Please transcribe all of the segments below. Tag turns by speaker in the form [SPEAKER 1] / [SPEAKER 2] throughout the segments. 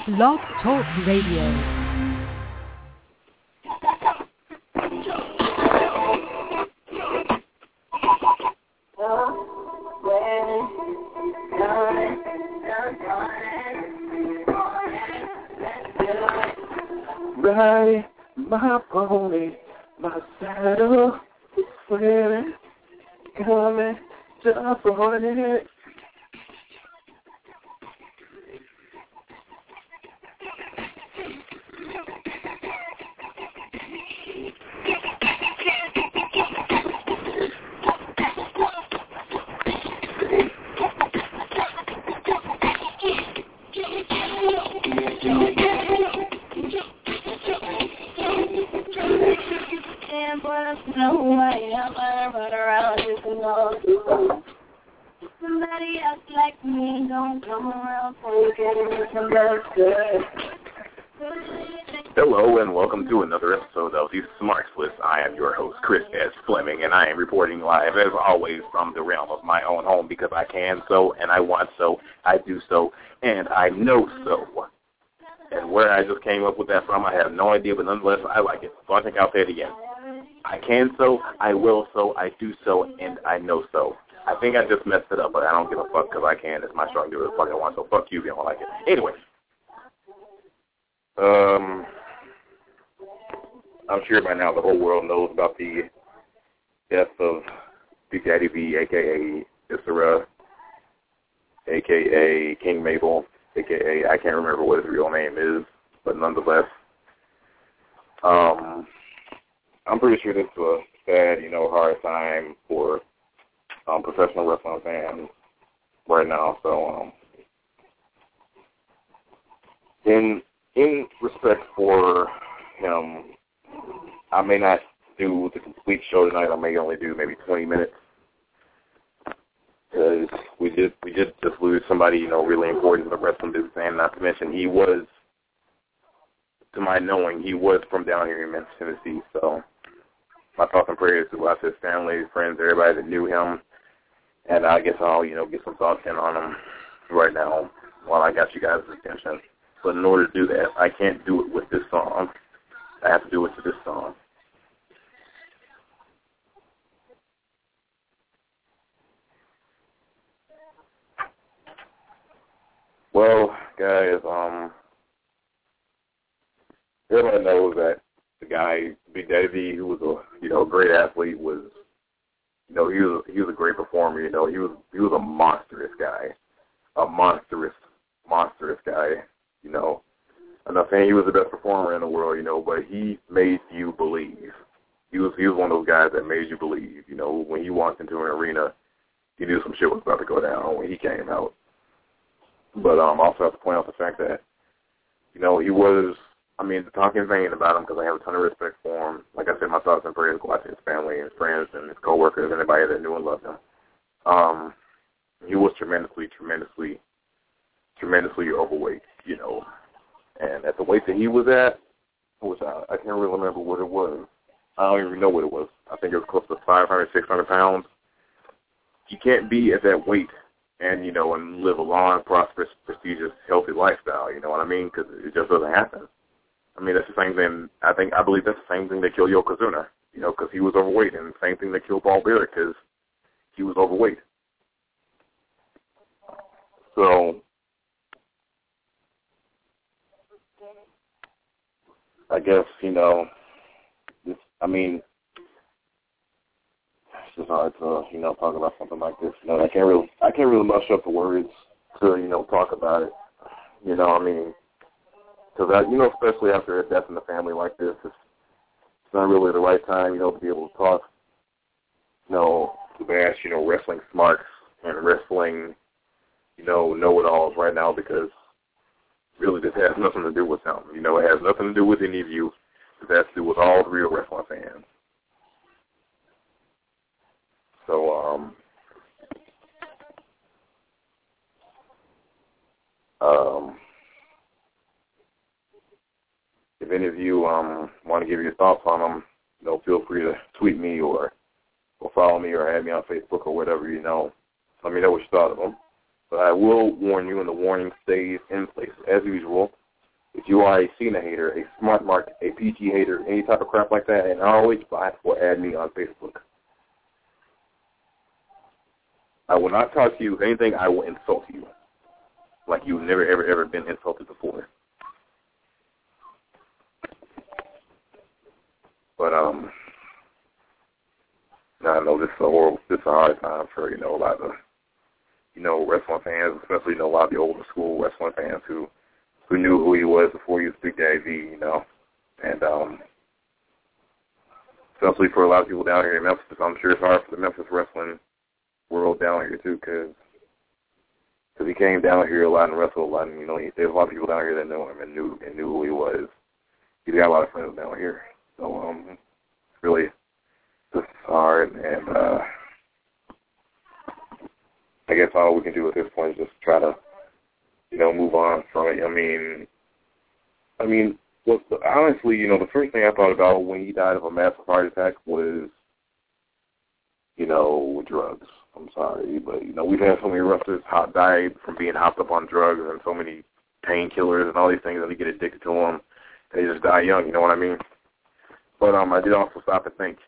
[SPEAKER 1] Blog Talk Radio.
[SPEAKER 2] Riding my pony, my saddle swimming, coming just on it.
[SPEAKER 3] Somebody else like me don't come around taking some good.
[SPEAKER 2] Hello and welcome to another episode of the Smart Splits. I am your host, Chris S. Fleming, and I am reporting live, as always, from the realm of my own home because I can so, and I want so, I do so, and I know so. And where I just came up with that from, I have no idea, but nonetheless, I like it. So I think I'll say it again. I can so, I will so, I do so, and I know so. I think I just messed it up, but I don't give a fuck because I can. It's my show. I can do what the fuck I want, so fuck you if you don't like it. Anyway. I'm sure by now the whole world knows about the death of Big Daddy V, a.k.a. Issara, a.k.a. King Mabel, a.k.a. I can't remember what his real name is, but nonetheless, I'm pretty sure this is a sad, hard time for professional wrestling fans right now. So, in respect for him, I may not do the complete show tonight. I may only do maybe 20 minutes because we did just lose somebody really important in the wrestling business, and not to mention he was, to my knowing, he was from down here in Memphis, Tennessee. So my thoughts and prayers to his family, friends, everybody that knew him. And I guess I'll, get some thoughts in on him right now while I got you guys' attention. But in order to do that, I can't do it with this song. I have to do it to this song. Well, guys, everybody knows that the guy, Big Daddy V, who was a great athlete, was he was a great performer. He was a monstrous guy, a monstrous guy. I'm not saying he was the best performer in the world, but he made you believe. He was one of those guys that made you believe. When he walked into an arena, he knew some shit was about to go down when he came out. But also have to point out the fact that he was. The talking vain about him because I have a ton of respect for him. Like I said, my thoughts and prayers go out to his family and his friends and his coworkers, anybody that knew and loved him. He was tremendously overweight, And at the weight that he was at, which I can't really remember what it was. I don't even know what it was. I think it was close to 500, 600 pounds. You can't be at that weight and, and live a long, prosperous, prestigious, healthy lifestyle, you know what I mean? Because it just doesn't happen. That's the same thing. I believe that's the same thing that killed Yokozuna, because he was overweight, and the same thing that killed Paul Bearer because he was overweight. So, I guess, it's just hard to, talk about something like this. I can't really muster up the words to, talk about it. Because, especially after a death in the family like this, it's not really the right time, to be able to talk, to bash, wrestling smarts and wrestling, know-it-alls right now because really this has nothing to do with them. It has nothing to do with any of you. It has to do with all the real wrestling fans. So, if any of you want to give your thoughts on them, feel free to tweet me or follow me or add me on Facebook or whatever, Let me know what you thought of them. But I will warn you, and the warning stays in place as usual. you are a Cena hater, a Smart Mark, a PG hater, any type of crap like that, and always buy or add me on Facebook. I will not talk to you anything. I will insult you like you've never, ever been insulted before. But I know this is a hard time for a lot of wrestling fans, especially a lot of the older school wrestling fans who knew who he was before he was Big Daddy V, and especially for a lot of people down here in Memphis. I'm sure it's hard for the Memphis wrestling world down here too, because he came down here a lot and wrestled a lot, and there's a lot of people down here that know him and knew who he was. He's got a lot of friends down here, so it's really just hard, and I guess all we can do at this point is just try to move on from it. Honestly, the first thing I thought about when he died of a massive heart attack was drugs. I'm sorry, but we've had so many wrestlers die from being hopped up on drugs and so many painkillers and all these things, and they get addicted to them. They just die young. You know what I mean? But I did also stop and think.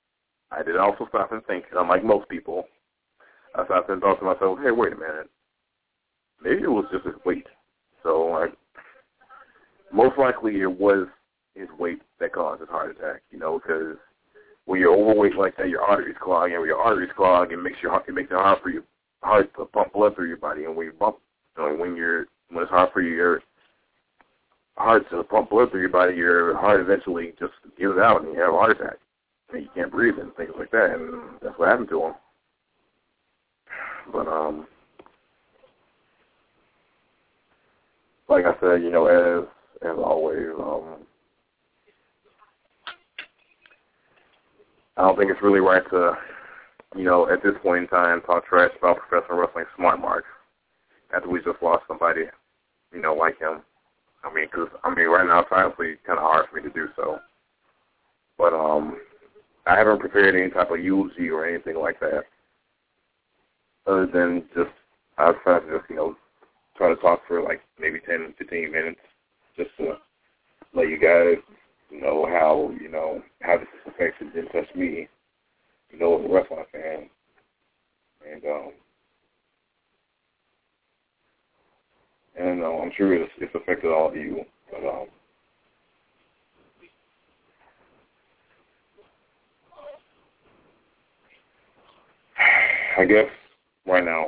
[SPEAKER 2] Unlike most people, I stopped and thought to myself, hey, wait a minute. Maybe it was just his weight. So, most likely it was his weight that caused his heart attack. Because when you're overweight like that, your arteries clog, and when your arteries clog, it makes it hard for your heart to pump blood through your body. And when it's hard for your heart to pump blood through your body, your heart eventually just gives out, and you have a heart attack, and you can't breathe and things like that. And that's what happened to him. But like I said, as always, I don't think it's really right to, at this point in time, talk trash about professional wrestling Smart Marks after we just lost somebody, like him. Right now it's honestly kind of hard for me to do so. But I haven't prepared any type of eulogy or anything like that, other than I decided to just, try to talk for like maybe 10, 15 minutes just to let you guys know how this affects and didn't touch me, as a wrestling fan. And I'm sure it's affected all of you. But I guess right now,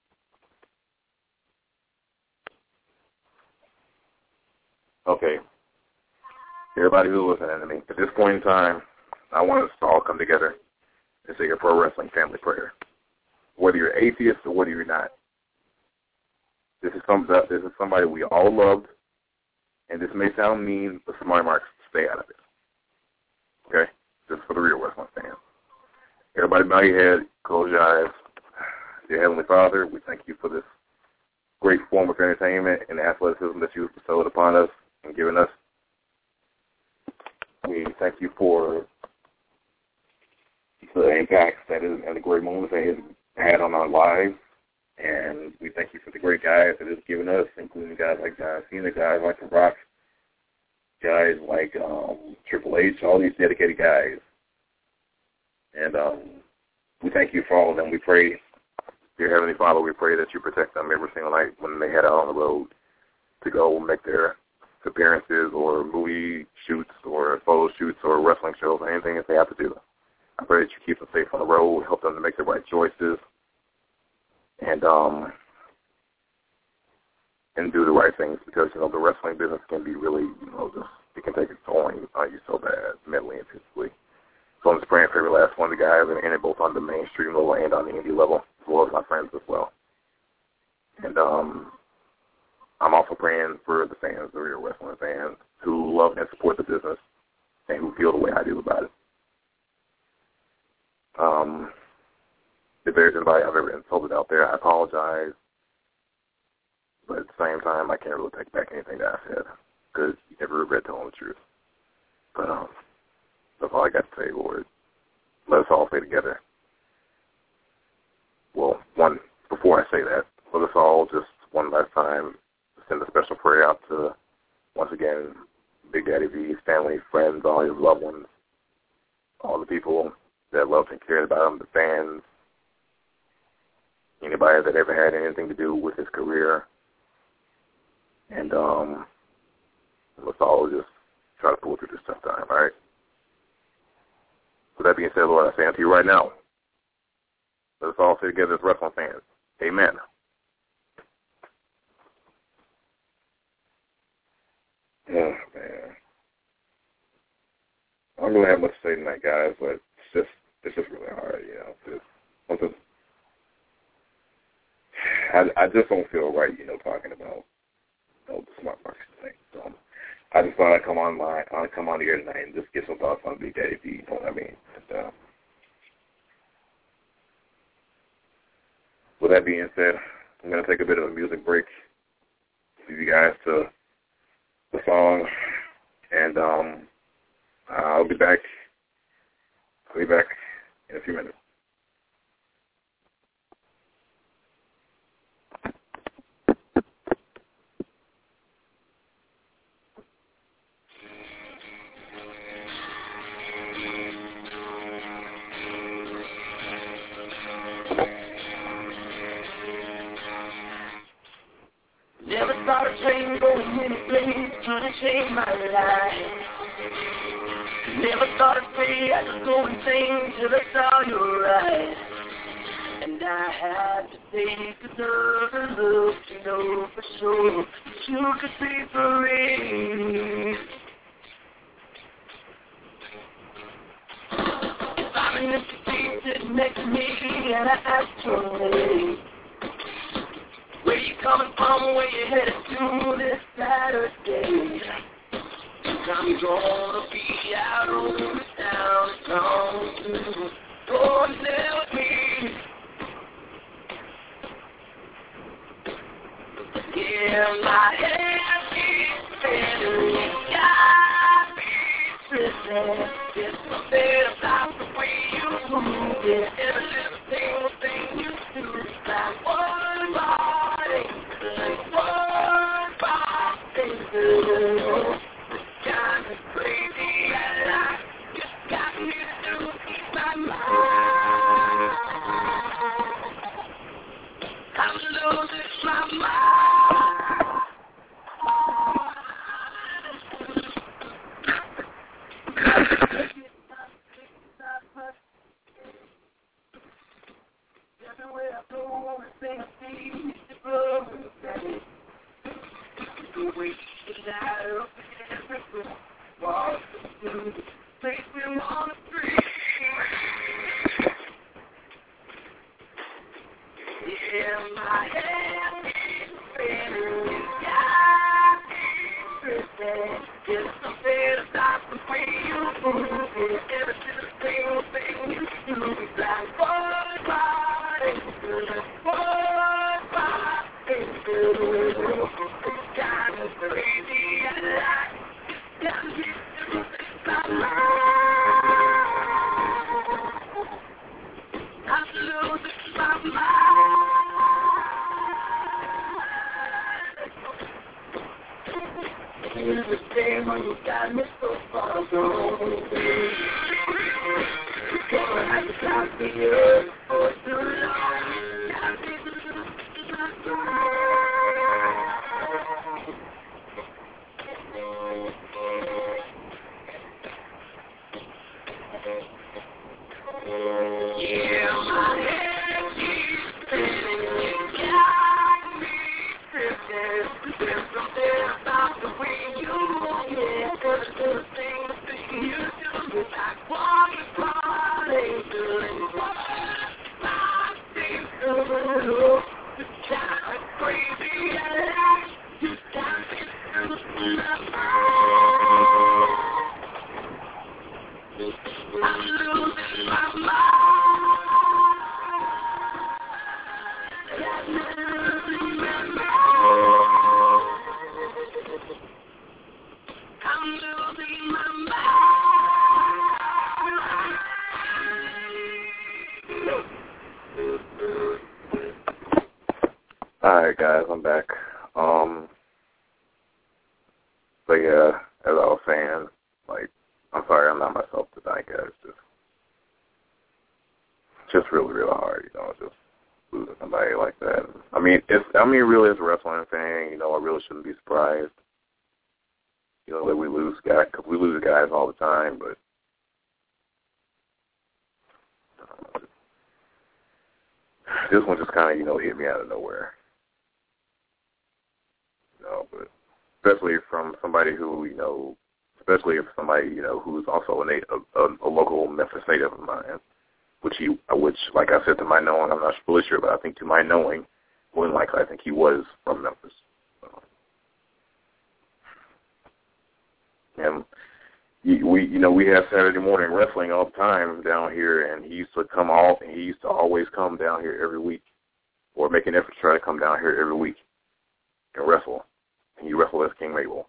[SPEAKER 2] okay, everybody who's listening to me, at this point in time, I want us to all come together and say a pro wrestling family prayer. Whether you're atheist or whether you're not, this is somebody we all loved, and this may sound mean, but Smart Marks, stay out of it. Okay? Just for the real wrestling fans. Everybody bow your head, close your eyes. Dear Heavenly Father, we thank you for this great form of entertainment and athleticism that you've bestowed upon us and given us. We thank you for the impact that is and the great moments that it has had on our lives. And we thank you for the great guys that it's given us, including guys like John Cena, guys like The Rock, guys like Triple H, all these dedicated guys. And we thank you for all of them. We pray, dear Heavenly Father, we pray that you protect them every single night when they head out on the road to go make their appearances or movie shoots or photo shoots or wrestling shows or anything that they have to do. I pray that you keep them safe on the road, help them to make the right choices, and do the right things, because the wrestling business can be really it can take its toll on you so bad, mentally and physically. So I'm just praying for every last one of the guys, and both on the mainstream level and on the indie level, as well as my friends as well. And I'm also praying for the fans, the real wrestling fans, who love and support the business and who feel the way I do about it. If there's anybody I've ever insulted out there, I apologize. But at the same time, I can't really take back anything that I said, because you never regret telling the truth. But that's all I got to say, Lord. Let us all say together. Well, before I say that, let us all just one last time send a special prayer out to once again, Big Daddy V, his family, friends, all his loved ones, all the people that loved and cared about him, the fans, anybody that ever had anything to do with his career. And let's all just try to pull through this tough time, all right? With that being said, Lord, I say unto you right now, let us all say together as wrestling fans, amen. Oh, man. I don't really have much to say tonight, guys, but it's just really hard, you know. I just don't feel right, you know, talking about the smart market thing. So I just thought I'd come on here tonight and just get some thoughts on Big Daddy V, you know what I mean? And, with that being said, I'm going to take a bit of a music break, leave you guys to the song, and I'll be back in a few minutes.
[SPEAKER 3] Never thought a train going any place trying to change my life. Never thought a day I could go insane till I saw your eyes. And I had to take another look to know for sure that you could be free. If I'm in the street sitting next to me and I ask your name, where you coming from, where you headed to this Saturday? I'm gonna be out on the downtown too. Go and stay with me. Yeah, my head keeps spinning. You got me tripping. It's something about the way you move it. Every little single thing you do is like one body, one body. Got me crazy and I just got me to lose my mind. I'm losing my mind. Everywhere I go, everything I see is the blood of the face. The way you light up everywhere. Walk through the place we wanna be. Yeah, my head is spinning. You got me tripping. There's something about the way you move it. Every single thing you do is like one body, one body. Got me crazy and I got me to lose my mind. I'm losing my mind. Here's the day when you got me so far gone. Gonna have to stop the earth for too long. Got me to lose my mind. Yeah, my head keeps spinning. You got me tripping. There's something about the way you move it. Every little thing you do is like one body, one body. You got me crazy and you got me to lose my mind. I'm losing my mind. I'm losing my mind. I'm losing my
[SPEAKER 2] All right, guys, I'm back. But yeah, as I was saying, like, I'm sorry, I'm not myself tonight, guys. Just really, really hard, just losing somebody like that. I mean, really, as a wrestling fan, I really shouldn't be surprised, that we lose guys, because we lose guys all the time, but this one just kind of, hit me out of nowhere. But especially from somebody who, especially if somebody, who's also a local Memphis native of mine, which, like I said, to my knowing, I'm not fully sure, but I think to my knowing, more than likely, I think he was from Memphis. And we have Saturday morning wrestling all the time down here, and he used to always come down here every week, or make an effort to try to come down here every week and wrestle. And he wrestled as King Mabel.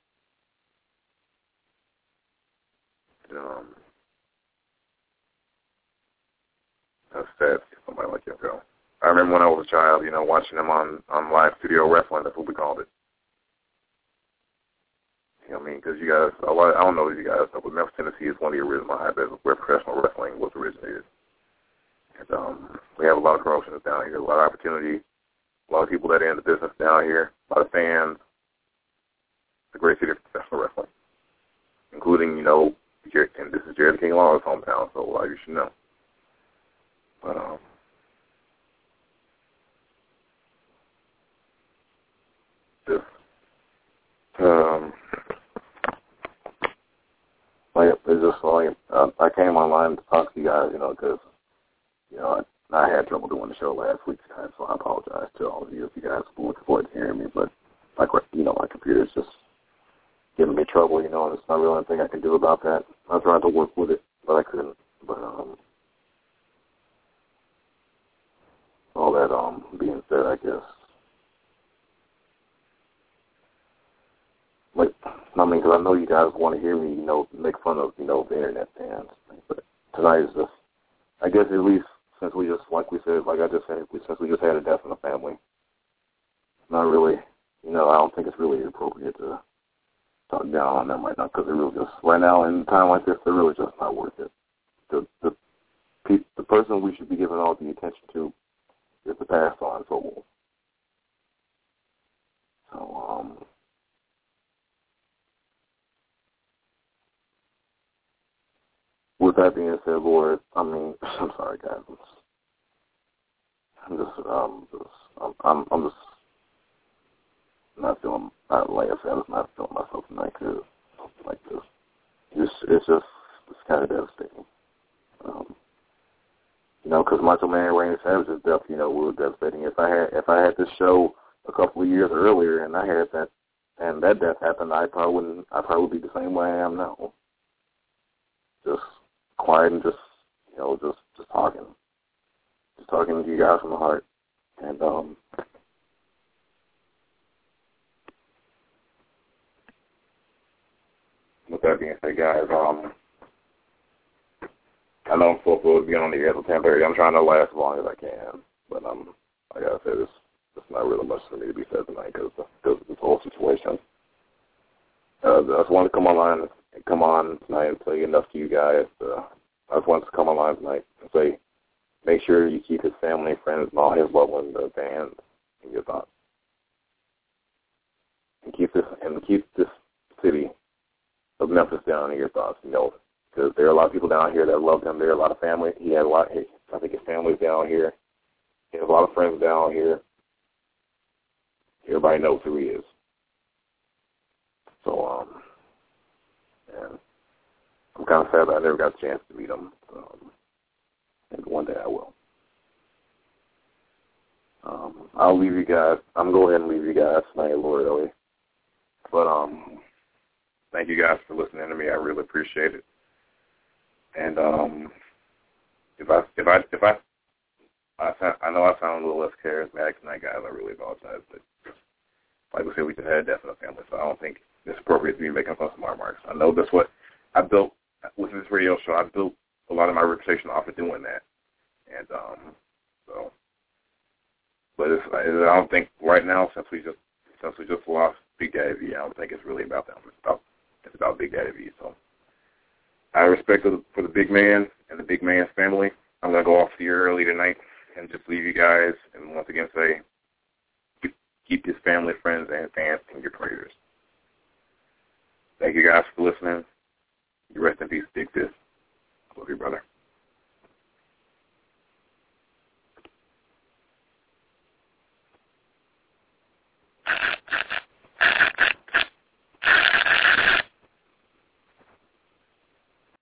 [SPEAKER 2] That's sad to see somebody like him go. I remember when I was a child, watching him on live studio wrestling. That's what we called it. Because you guys, I don't know if you guys know, but Memphis, Tennessee is one of the original hotbeds where professional wrestling was originated. And we have a lot of promotions down here, a lot of opportunity, a lot of people that are in the business down here, a lot of fans. It's a great city for professional wrestling, including, and this is Jerry the King Lawler's hometown, so a lot of you should know. But, it's just like, I came online to talk to you guys, because, I had trouble doing the show last week, guys, so I apologize to all of you if you guys were looking forward to hearing me, but, my computer's just giving me trouble, and there's not really anything I can do about that. I tried to work with it, but I couldn't, but, all that, being said, I guess, because I know you guys want to hear me, make fun of, the internet fans. But tonight is just, I guess at least since we just, like we said, like I just said, since we just had a death in the family, not really, I don't think it's really appropriate to talk down on them right now, because they're really just, right now in a time like this, they're really just not worth it. The person we should be giving all the attention to is the passed on soul. So, with that being said, Lord, I'm sorry, guys. I'm just not feeling, like I said, I'm just not feeling myself tonight, because, it's kind of devastating. Because Macho Man Randy Savage's death, was devastating. If I had this show a couple of years earlier and I had that, and that death happened, I probably would be the same way I am now. Just quiet and just talking to you guys from the heart. And with that being said, guys, I know I'm supposed to be on the air till 10:30. I'm trying to last as long as I can, but like I said, it's not really much for me to be said tonight because of this whole situation. I just wanted to come on tonight and say enough to you guys. I just wanted to come online tonight and say, make sure you keep his family, friends, and all his loved ones, the fans, in your thoughts, and keep this city of Memphis down in your thoughts. Because there are a lot of people down here that love him. There are a lot of family. I think his family's down here. He has a lot of friends down here. Everybody knows who he is. So, and I'm kind of sad that I never got a chance to meet him. And one day I will. I'll leave you guys. I'm going to go ahead and leave you guys tonight, Lord Ellie. But thank you guys for listening to me. I really appreciate it. And if I know I sound a little less charismatic tonight, guys. I really apologize. But like we said, we just had a death in the family, so I don't think it's appropriate to be making fun of smart marks. I know that's what I built with this radio show. I built a lot of my reputation off of doing that, and so. But I don't think right now, since we just lost Big Daddy V. I don't think it's really about them. It's about Big Daddy V. So, out of respect for the big man and the big man's family, I'm going to go off to you early tonight and just leave you guys and once again say, keep his family, friends, and fans in your prayers. Thank you guys for listening. You rest in peace, Big Sis. Love you, brother.